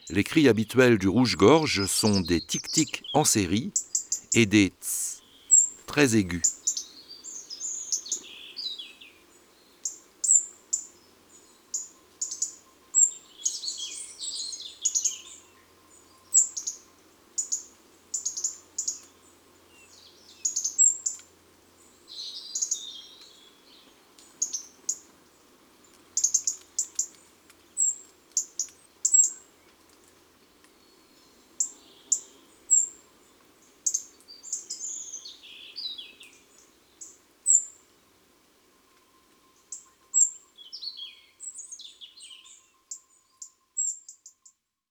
Les cris habituels du rouge-gorge sont des tic-tic en série et des tss très aigus.